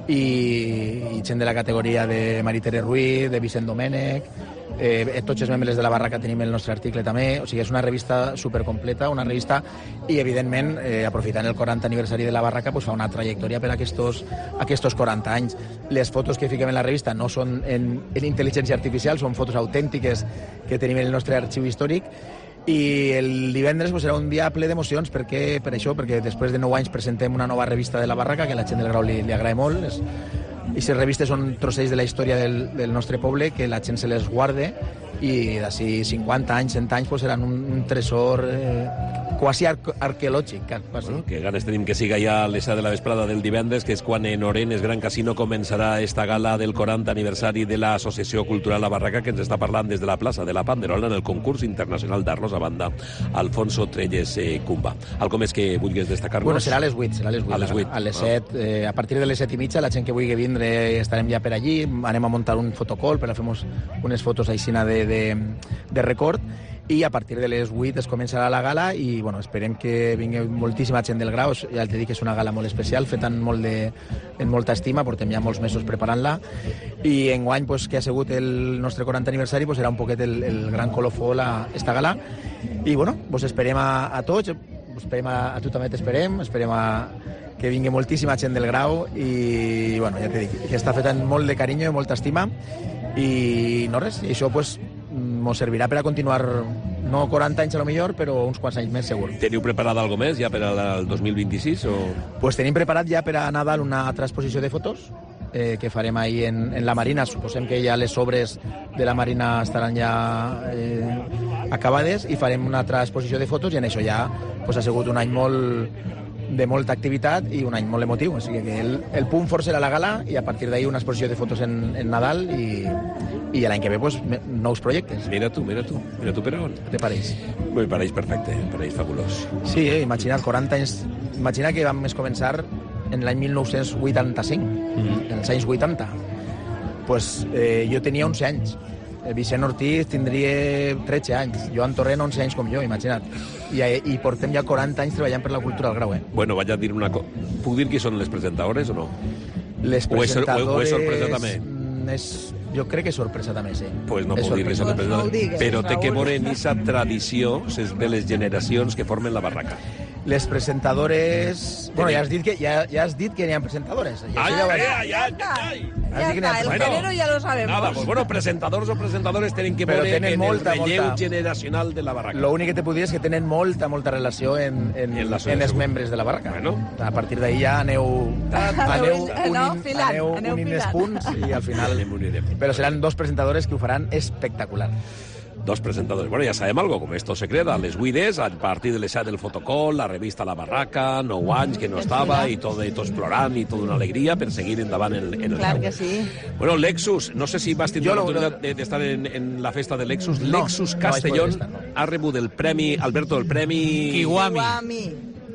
i gent de la categoria de Maritere Ruiz, de Vicent Domènech, tots els membres de la barraca tenim el nostre article també, o sigui, és una revista supercompleta, una revista, i evidentment, aprofitant el 40 aniversari de la barraca, fa una trajectòria per aquests 40 anys. Les fotos que fiquem en la revista no són en intel·ligència artificial, són fotos autèntiques que tenim en el nostre arxiu històric, i el divendres serà un dia ple d'emocions, perquè després de 9 anys presentem una nova revista de la barraca, que a la gent del Grau li agrada molt. I les revistes són trossets de la història del nostre poble, que la gent se les guarda, i d'ací 50 anys, 100 anys seran un tresor quasi arqueològic. Quasi. Bueno, que ganes tenim que siga ja a les 7 de la vesprada del divendres, que és quan en Orenes Gran Casino començarà esta gala del 40 aniversari de l'Associació Cultural La Barraca, que ens està parlant des de la plaça de la Panderola en el concurs internacional d'arròs a banda Alfonso Trelles Cumba. Algo més que vulguis destacar-nos? Bueno, serà a les 8. A les 8. A les 7. A partir de les 7 i mitja, la gent que vulgui vindre estarem ja per allí. Anem a muntar un fotocall per a fer unes fotos aixina de record, i a partir de les 8 es començarà la gala i bueno, esperem que vingui moltíssima gent del Grau. Ja t'he dit que és una gala molt especial, feta en molta estima, portem ja molts mesos preparant-la, i enguany, pues, que ha sigut el nostre 40 aniversari, pues, serà un poquet el gran colofó esta gala, i bueno, pues, esperem a tots, esperem a tu també t'esperem, esperem que vingui moltíssima gent del Grau, i bueno, ja t'he dit que està feta amb molt de carinyo i molta estima, i no res, i això pues mos servirà per a continuar, no 40 anys a lo millor, però uns quants anys més segur. Teniu preparat alguna més ja per al 2026? O... Pues tenim preparat ja per a Nadal una altra exposició de fotos que farem ahir en la Marina. Suposem que ja les obres de la Marina estaran ja acabades, i farem una altra exposició de fotos, i en això ja pues, ha sigut un any de molta activitat i un any molt emotiu, o sigui que el punt fort serà la gala, i a partir d'ahir una exposició de fotos en Nadal, i l'any que ve pues, nous projectes. Mira tu, Perón. Què te pareix? Me pareix perfecte, me pareix fabulós. Sí, imagina't, 40 anys... Imagina que vam començar en l'any 1985, en els anys 80. Pues, jo tenia 11 anys. Vicent Ortiz tindria 13 anys, Joan Torrent 11 anys com jo, imagina't. I portem ja 40 anys treballant per la cultura al Grau, Bueno, vaig a dir una cosa. Puc dir qui són les presentadores o no? Les presentadores... O és sorpresa també? Jo crec que és sorpresa també, sí. Pues no puc dir que són les presentadores. Però té que veure en aquesta tradició de les generacions que formen la barraca. Les presentadores... Bueno, ja has dit que n'hi ha presentadores. Ya está, el género ya lo sabemos. Nada, pues bueno, presentadors o presentadores tenen que veure en el relleu generacional de la barraca. L'únic que te puc dir és que tenen molta relació en els membres de la barraca. Bueno. A partir d'ahir ja aneu unint els punts, i al final... Però seran dos presentadores que ho faran espectacular. Dos presentadores. Bueno, ja sabem algo, com esto se creda, les 8 a partir de les 7 del fotocall, la revista La Barraca, 9 anys que no estava, i tot explorant, i tota una alegria per seguir endavant en el Clar que sí. Bueno, Lexus, no sé si vas tenir l'oportunitat d'estar en la festa de Lexus. No, Lexus Castellón ha rebut el premi, Alberto, el premi... Kiwami.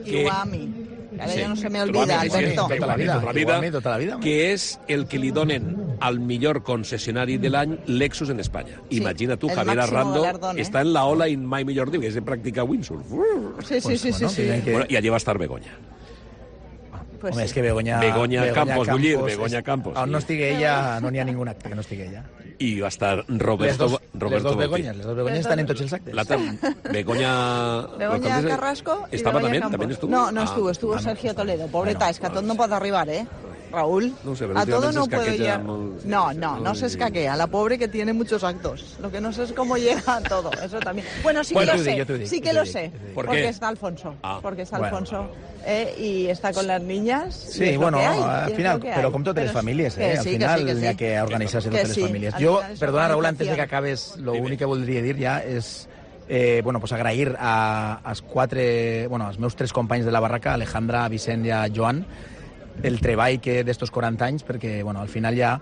Ara ja no se me olvida, Alberto. Tota la vida. Que és el que li donen al millor concessionari de l'any Lexus en Espanya. Sí, imagina tu, Javier Arrando està en la ola i mai millor diu, que és de practicar windsurf. Sí. Bueno, i allí va estar Begoña. Pues home, és que Begoña Campos, Begoña Campos. On no estigui ella, no n'hi ha ningun acte que no estigui ella. I va estar Roberto les dos Begonyes estan en tots els actes. Begoña Carrasco estava també estuvo? No estuvo Sergio Toledo. Pobreta, és que a tot no pot arribar, Raúl, no sé, a todo no puedo llegar. No se escaquea. La pobre que tiene muchos actos. Lo que no sé es cómo llega a todo. Eso también. Bueno, sí que lo sé. Sí que lo sé. Porque está Alfonso. Porque está Alfonso y está con las niñas. Sí, bueno, al final, pero com totes les famílies, al final hi ha que organitzar-se totes les famílies. Jo, perdona, Raúl, antes de que acabes, lo únic que voldria dir ja és agrair als meus 3 companys de la barraca, Alejandra, Vicent i Joan, el treball que d'estos 40 anys, perquè al final ja,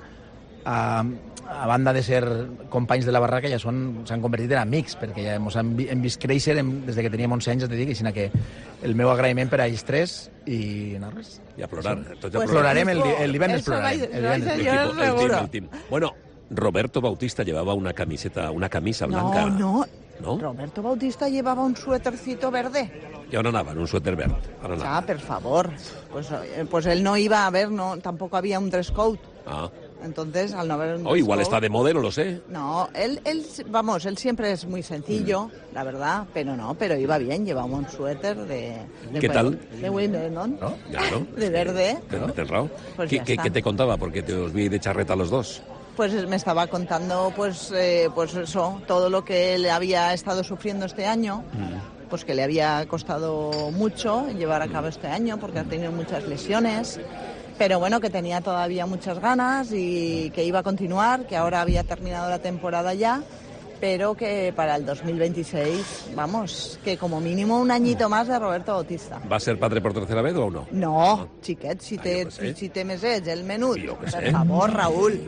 a banda de ser companys de la barraca, ja s'han convertit en amics, perquè ja hem vist créixer des que teníem 11 anys, sinó que el meu agraïment per a ells 3 i no res. I a plorar. Plorarem el divendres, plorarem. Bueno, Roberto Bautista llevaba una camisa blanca. No. Roberto Bautista llevaba un suétercito verde. Y ahora nada, en un suéter verde. Por favor. Pues él no iba a ver, tampoco había un dress code. Entonces, al no haber un dress igual code, está de moda, no lo sé. No, él siempre es muy sencillo, la verdad, pero iba bien, llevaba un suéter de ¿Qué tal? De Wimbledon. ¿No? Claro. De verde. Pues ¿Qué te contaba? Porque te os vi de charreta los dos. Pues me estaba contando, pues eso, todo lo que él había estado sufriendo este año, pues que le había costado mucho llevar a cabo este año, porque ha tenido muchas lesiones, pero bueno, que tenía todavía muchas ganas y que iba a continuar, que ahora había terminado la temporada ya, pero que para el 2026, vamos, que como mínimo un añito más de Roberto Bautista. ¿Va a ser padre por tercera vez o no? No, xiquet, si té més ets, el menut. Per favor, Raúl.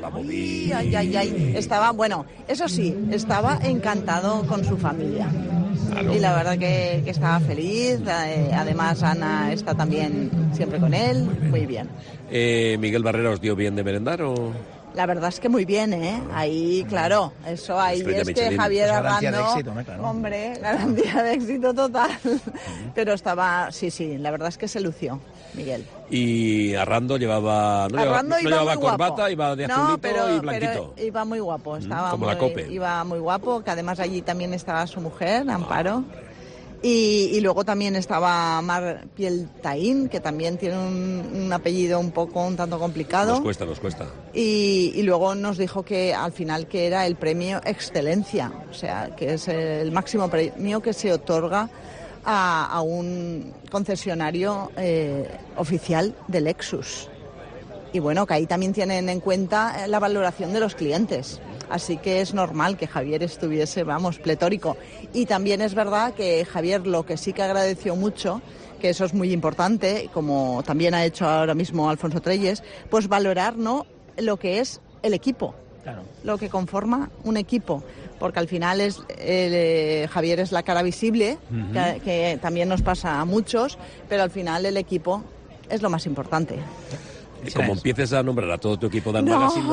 Ay. Estaba, bueno, eso sí, estaba encantado con su familia. Claro. Y la verdad que estaba feliz. Además, Ana está también siempre con él. Muy bien. ¿Miguel Barrera os dio bien de merendar o...? La verdad es que muy bien, ¿eh? Ahí, claro, eso ahí es que Javier Arrando... Garantía de éxito, ¿no? Claro. Hombre, garantía de éxito total. Pero estaba, sí, la verdad es que se lució, Miguel. Y Arrando llevaba... No llevaba corbata, iba de azulito y blanquito. Pero iba muy guapo, estaba como la Cope. Iba muy guapo, que además allí también estaba su mujer, Amparo. Y luego también estaba Mar Pieltain, que también tiene un apellido un tanto complicado. Nos cuesta. Y luego nos dijo que al final que era el premio Excelencia, o sea, que es el máximo premio que se otorga a un concesionario oficial de Lexus. Y bueno, que ahí también tienen en cuenta la valoración de los clientes. Así que es normal que Javier estuviese, pletórico. Y también es verdad que Javier lo que sí que agradeció mucho, que eso es muy importante, como también ha hecho ahora mismo Alfonso Trelles, pues valorar, ¿no?, lo que es el equipo, claro, lo que conforma un equipo. Porque al final Javier es la cara visible, que también nos pasa a muchos, pero al final el equipo es lo más importante. Como empieces a nombrar a todo tu equipo de Magazine,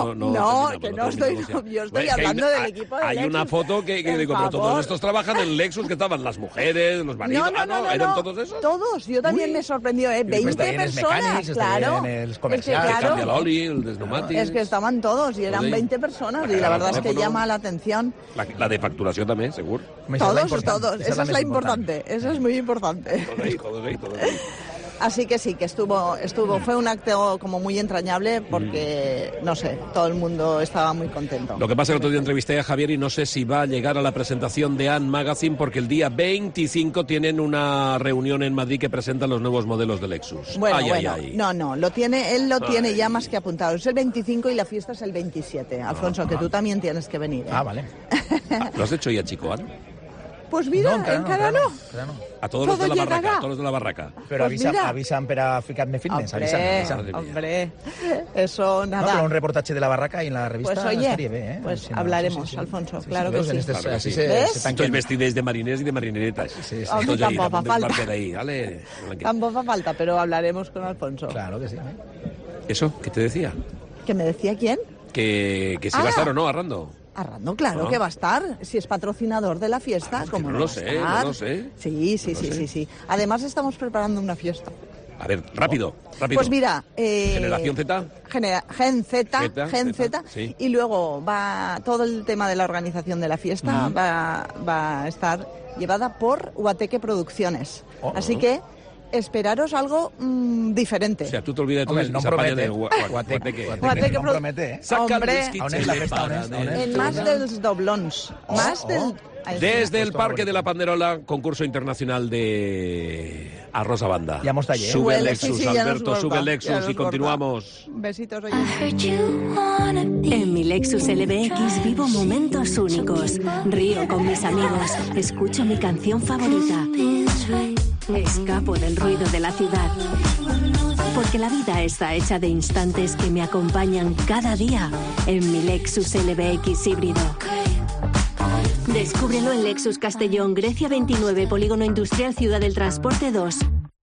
yo estoy hablando del equipo de Lexus. Hay una foto que digo, pero todos estos trabajan en Lexus, que estaban las mujeres, los maridos. No, ¿eran todos esos? Todos, yo también me sorprendió, 20 personas, claro. El comercial, el Cambia Loli, el Desnomatis. Es que estaban todos y eran 20 personas y la verdad es que llama la atención. La de facturación también, seguro. Todos, esa es la importante, eso es muy importante. Todos ahí. Así que sí, que fue un acto como muy entrañable porque, no sé, todo el mundo estaba muy contento. Lo que pasa es que el otro día entrevisté a Javier y no sé si va a llegar a la presentación de Ann Magazine porque el día 25 tienen una reunión en Madrid que presentan los nuevos modelos de Lexus. Bueno, no, él lo tiene ya más que apuntado. Es el 25 y la fiesta es el 27. Alfonso, que tú también tienes que venir, ¿eh? Vale. ¿Lo has hecho ya, chico, Ann? Pues mira, encara no. A todos los de la barraca, Pero pues avisan para ficar-me fitness, avisan. Hombre, eso nada. No, pero un reportaje de la barraca y en la revista pues oye, estaría bien, ¿eh? Pues hablaremos, Alfonso, claro que sí. Así Estoy vestidos de mariners y de marineretas. Tampoco fa falta. ¿Vale? Tampoco fa falta, pero hablaremos con Alfonso. Claro que sí. ¿Eso? ¿Qué te decía? ¿Que me decía quién? Que si va a estar o no, Arrando. Arrando, claro que va a estar, si es patrocinador de la fiesta, como no lo sé. Sí. Además estamos preparando una fiesta. A ver, rápido. Pues mira... ¿Generación Z? Gen Z. Sí. Y luego va todo el tema de la organización de la fiesta va a estar llevada por Guateque Producciones. Así que... esperaros algo diferente. O sea, tú te olvidas de todo el nombre de Guateque. Guateque promete, ¿eh? Hombre, en más dels doblons. Desde el Parque de la Panderola, concurso internacional de arroz a banda. Ya hemos taller. Sube el Lexus, Alberto, sube el Lexus y continuamos. Besitos. En mi Lexus LBX vivo momentos únicos. Río con mis amigos. Escucho mi canción favorita. Escapo del ruido de la ciudad. Porque la vida está hecha de instantes que me acompañan cada día en mi Lexus LBX híbrido. Descúbrelo en Lexus Castellón, Grecia 29, Polígono Industrial Ciudad del Transporte 2.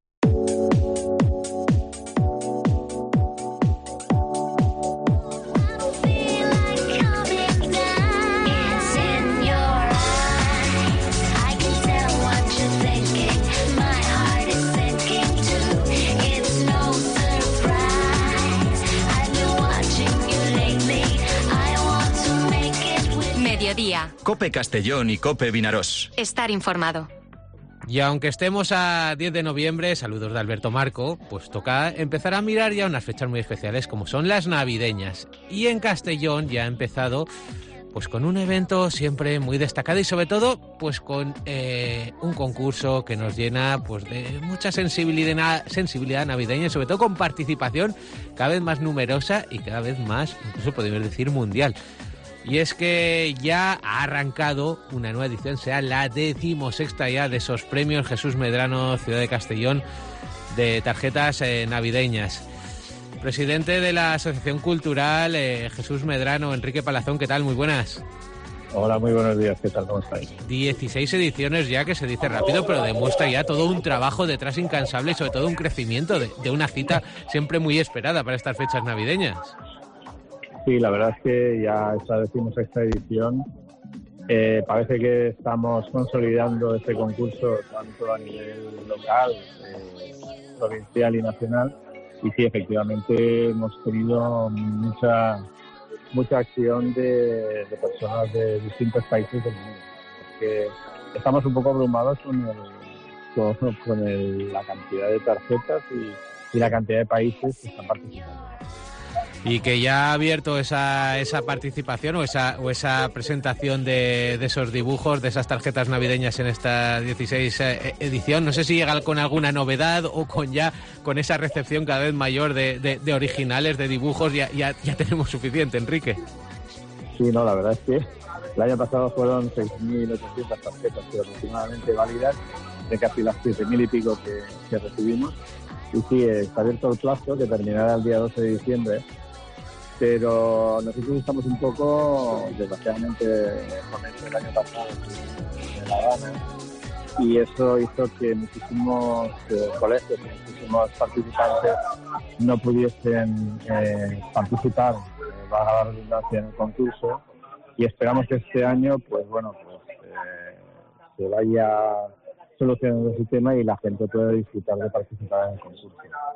Mediodía. Cope Castellón y Cope Vinarós. Estar informado. Y aunque estemos a 10 de noviembre, saludos de Alberto Marco, pues toca empezar a mirar ya unas fechas muy especiales como son las navideñas. Y en Castellón ya ha empezado pues con un evento siempre muy destacado y sobre todo pues con un concurso que nos llena pues de mucha sensibilidad navideña y sobre todo con participación cada vez más numerosa y cada vez más, incluso podemos decir, mundial. Y es que ya ha arrancado una nueva edición, será la 16ª ya de esos premios Jesús Medrano Ciudad de Castellón de tarjetas navideñas. Presidente de la Asociación Cultural Jesús Medrano, Enrique Palazón, ¿qué tal? Muy buenas. Hola, muy buenos días, ¿qué tal? ¿Cómo estáis? 16 ediciones ya, que se dice rápido, pero demuestra ya todo un trabajo detrás incansable y sobre todo un crecimiento de una cita siempre muy esperada para estas fechas navideñas. Sí, la verdad es que ya esta 16ª edición parece que estamos consolidando este concurso tanto a nivel local, provincial y nacional. Y sí, efectivamente hemos tenido mucha acción de personas de distintos países del mundo. Porque estamos un poco abrumados con la cantidad de tarjetas y la cantidad de países que están participando. Y que ya ha abierto esa participación o esa presentación de esos dibujos, de esas tarjetas navideñas en esta 16 edición. No sé si llega con alguna novedad o con esa recepción cada vez mayor de originales, de dibujos, ya tenemos suficiente, Enrique. Sí, no, la verdad es que el año pasado fueron 6.800 tarjetas aproximadamente válidas, de casi las 7.000 y pico que recibimos. Y sí, está abierto el plazo, que terminará el día 12 de diciembre. Pero nosotros estamos un poco, desgraciadamente, con esto el año pasado de La Habana, y eso hizo que muchísimos colegios, muchísimos participantes no pudiesen participar, valga la redundancia, en el concurso, y esperamos que este año, se vaya solucionando ese tema y la gente pueda disfrutar de participar en el concurso.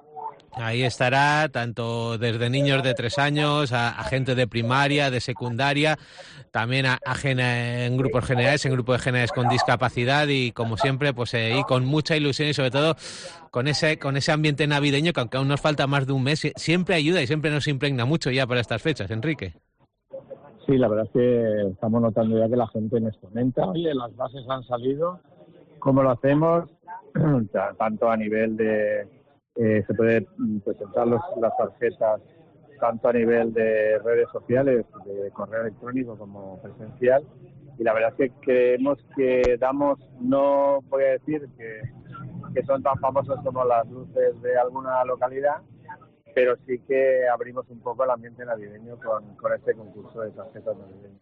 Ahí estará tanto desde niños de 3 años a gente de primaria, de secundaria, también en grupos generales, en grupos de generales con discapacidad y como siempre pues y con mucha ilusión y sobre todo con ese ambiente navideño que aunque aún nos falta más de un mes, siempre ayuda y siempre nos impregna mucho ya para estas fechas, Enrique. Sí, la verdad es que estamos notando ya que la gente nos comenta, oye, las bases han salido, ¿cómo lo hacemos? Tanto a nivel de se puede presentar las tarjetas tanto a nivel de redes sociales, de correo electrónico como presencial, y la verdad es que creemos que damos, no voy a decir que son tan famosos como las luces de alguna localidad, pero sí que abrimos un poco el ambiente navideño con este concurso de tarjetas navideñas.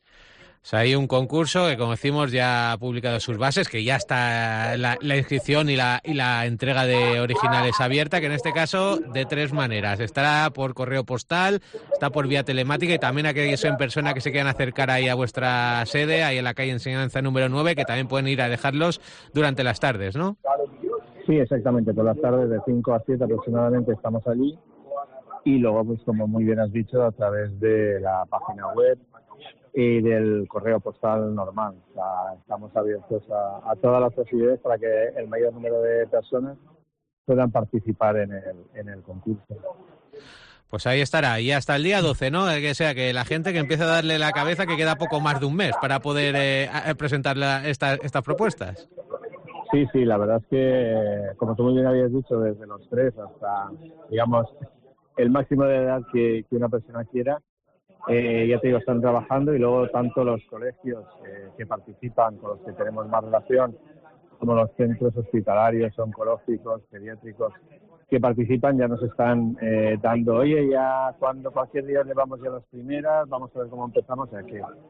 O sea, hay un concurso que, como decimos, ya ha publicado sus bases, que ya está la inscripción y la entrega de originales abierta, que en este caso de 3 maneras. Estará por correo postal, está por vía telemática y también aquellos en persona que se quieran acercar ahí a vuestra sede, ahí en la calle Enseñanza número 9, que también pueden ir a dejarlos durante las tardes, ¿no? Sí, exactamente. Por las tardes de 5 a 7 aproximadamente estamos allí y luego, pues como muy bien has dicho, a través de la página web y del correo postal normal. O sea, estamos abiertos a todas las posibilidades para que el mayor número de personas puedan participar en el concurso. Pues ahí estará, y hasta el día 12, ¿no? Que sea que la gente que empiece a darle la cabeza que queda poco más de un mes para poder presentar estas propuestas. Sí, la verdad es que, como tú muy bien habías dicho, desde los 3 hasta, digamos, el máximo de edad que una persona quiera, ya te digo, están trabajando, y luego tanto los colegios que participan, con los que tenemos más relación, como los centros hospitalarios, oncológicos, pediátricos, que participan, ya nos están dando, oye, ya cualquier día llevamos ya las primeras, vamos a ver cómo empezamos, o sea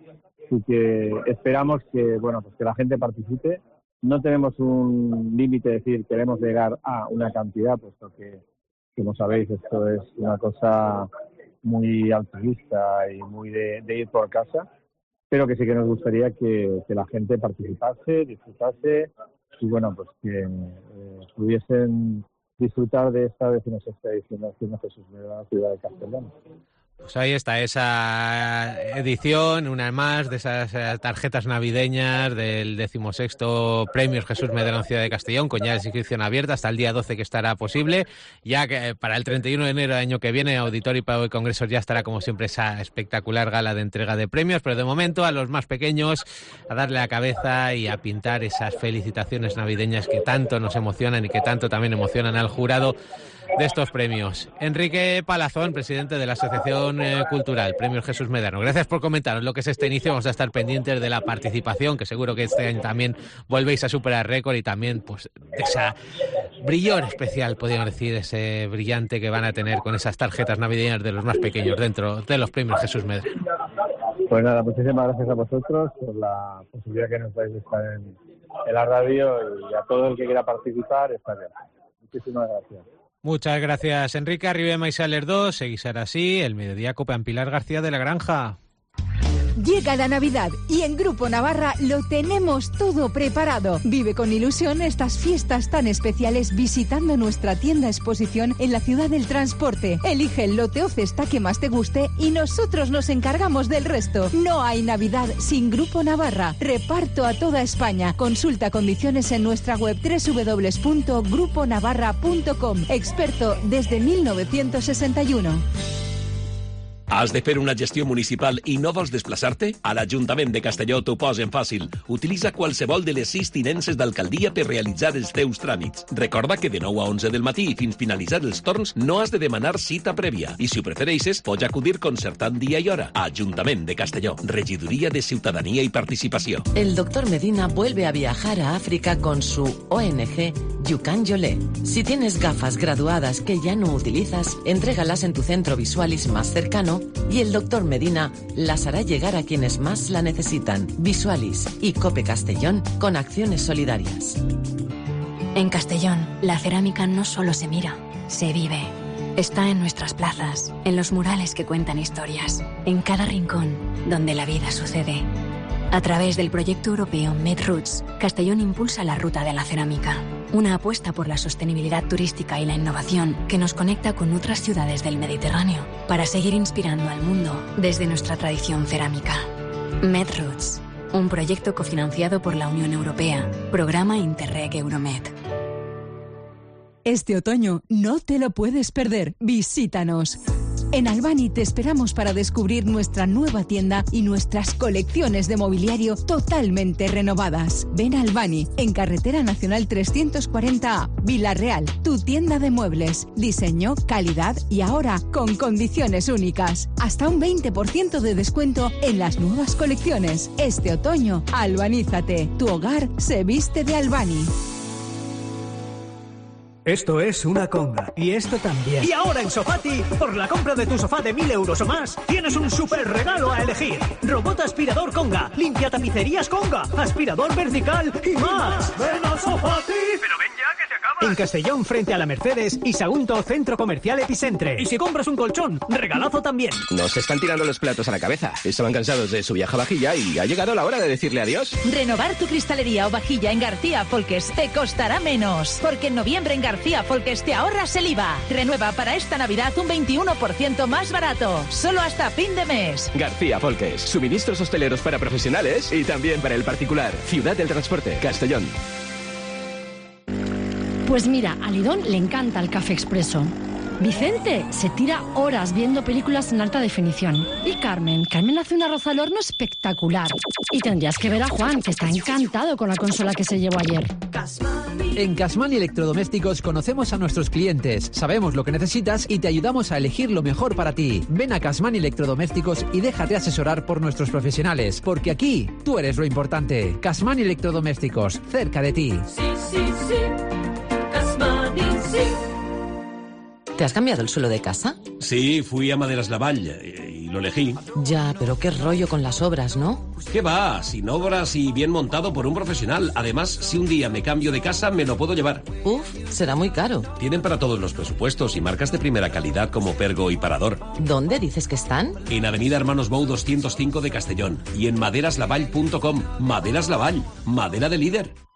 que esperamos que, pues que la gente participe. No tenemos un límite de decir queremos llegar a una cantidad, puesto que, como sabéis, esto es una cosa muy altruista y muy de ir por casa, pero que sí que nos gustaría que la gente participase, disfrutase y pues que pudiesen disfrutar de esta 16ª edición de Jesús Medrano Ciudad de Castellón. Pues ahí está esa edición, una más de esas tarjetas navideñas del 16º Premios Jesús Medrano Ciudad de Castellón, con ya la inscripción abierta hasta el día 12 que estará posible. Ya que para el 31 de enero del año que viene, Auditorio y Pago de Congresos ya estará como siempre esa espectacular gala de entrega de premios, pero de momento a los más pequeños a darle la cabeza y a pintar esas felicitaciones navideñas que tanto nos emocionan y que tanto también emocionan al jurado de estos premios. Enrique Palazón, presidente de la Asociación Gestión Cultural, Premio Jesús Medrano. Gracias por comentaros lo que es este inicio. Vamos a estar pendientes de la participación, que seguro que este año también volvéis a superar récord, y también pues de esa brillor especial, podríamos decir, ese brillante que van a tener con esas tarjetas navideñas de los más pequeños dentro de los Premios Jesús Medrano. Pues nada, muchísimas gracias a vosotros por la posibilidad que nos dais de estar en la radio, y a todo el que quiera participar, está bien. Muchísimas gracias. Muchas gracias, Enrique Arribema y Saler 2. Seguís ahora así, el mediodía Cope en Pilar García de la Granja. Llega la Navidad y en Grupo Navarra lo tenemos todo preparado. Vive con ilusión estas fiestas tan especiales visitando nuestra tienda exposición en la Ciudad del Transporte. Elige el lote o cesta que más te guste y nosotros nos encargamos del resto. No hay Navidad sin Grupo Navarra. Reparto a toda España. Consulta condiciones en nuestra web www.gruponavarra.com. Experto desde 1961. Has de fer una gestió municipal i no vols desplaçar-te? A l'Ajuntament de Castelló t'ho posen fàcil. Utilitza qualsevol de les 6 tinences d'alcaldia per realitzar els teus tràmits. Recorda que de 9 a 11 del matí i fins finalitzar els torns no has de demanar cita prèvia. I si ho prefereixes, pots acudir concertant dia i hora. Ajuntament de Castelló, Regiduría de Ciudadanía y Participación. El doctor Medina vuelve a viajar a África con su ONG Yukan Yolé. Si tienes gafas graduadas que ya no utilizas, entrégalas en tu centro Visualis más cercano y el doctor Medina las hará llegar a quienes más la necesitan. Visualis y Cope Castellón con acciones solidarias. En Castellón, la cerámica no solo se mira, se vive. Está en nuestras plazas, en los murales que cuentan historias, en cada rincón donde la vida sucede. A través del proyecto europeo MedRoots, Castellón impulsa la ruta de la cerámica, una apuesta por la sostenibilidad turística y la innovación que nos conecta con otras ciudades del Mediterráneo para seguir inspirando al mundo desde nuestra tradición cerámica. MedRoots, un proyecto cofinanciado por la Unión Europea, Programa Interreg Euromed. Este otoño no te lo puedes perder. Visítanos. En Albany te esperamos para descubrir nuestra nueva tienda y nuestras colecciones de mobiliario totalmente renovadas. Ven a Albany, en Carretera Nacional 340A, Vila-real, tu tienda de muebles. Diseño, calidad y ahora con condiciones únicas. Hasta un 20% de descuento en las nuevas colecciones. Este otoño, albanízate. Tu hogar se viste de Albany. Esto es una conga. Y esto también. Y ahora en Sofati, por la compra de tu sofá de 1.000 euros o más, tienes un super regalo a elegir. Robot aspirador Conga, limpia tapicerías Conga, aspirador vertical y más. ¡Ven a Sofati! Pero ven ya que se acaba. En Castellón, frente a la Mercedes y Sagunto Centro Comercial Epicentre. Y si compras un colchón, regalazo también. Nos están tirando los platos a la cabeza. Estaban cansados de su viaje a vajilla y ha llegado la hora de decirle adiós. Renovar tu cristalería o vajilla en García Folkes te costará menos. Porque en noviembre en García Folkes te ahorras el IVA. Renueva para esta Navidad un 21% más barato. Solo hasta fin de mes. García Folkes. Suministros hosteleros para profesionales y también para el particular. Ciudad del Transporte, Castellón. Pues mira, a Lidón le encanta el café expreso. Vicente se tira horas viendo películas en alta definición. Y Carmen hace un arroz al horno espectacular. Y tendrías que ver a Juan, que está encantado con la consola que se llevó ayer. En Casmani Electrodomésticos conocemos a nuestros clientes, sabemos lo que necesitas y te ayudamos a elegir lo mejor para ti. Ven a Casmani Electrodomésticos y déjate asesorar por nuestros profesionales, porque aquí tú eres lo importante. Casmani Electrodomésticos, cerca de ti. Sí, sí, sí. Casmani, sí. ¿Te has cambiado el suelo de casa? Sí, fui a Maderas Lavall y lo elegí. Ya, pero qué rollo con las obras, ¿no? ¿Qué va? Sin obras y bien montado por un profesional. Además, si un día me cambio de casa, me lo puedo llevar. Uf, será muy caro. Tienen para todos los presupuestos y marcas de primera calidad como Pergo y Parador. ¿Dónde dices que están? En Avenida Hermanos Bou 205 de Castellón y en maderaslavall.com. Maderas Lavall, madera de líder.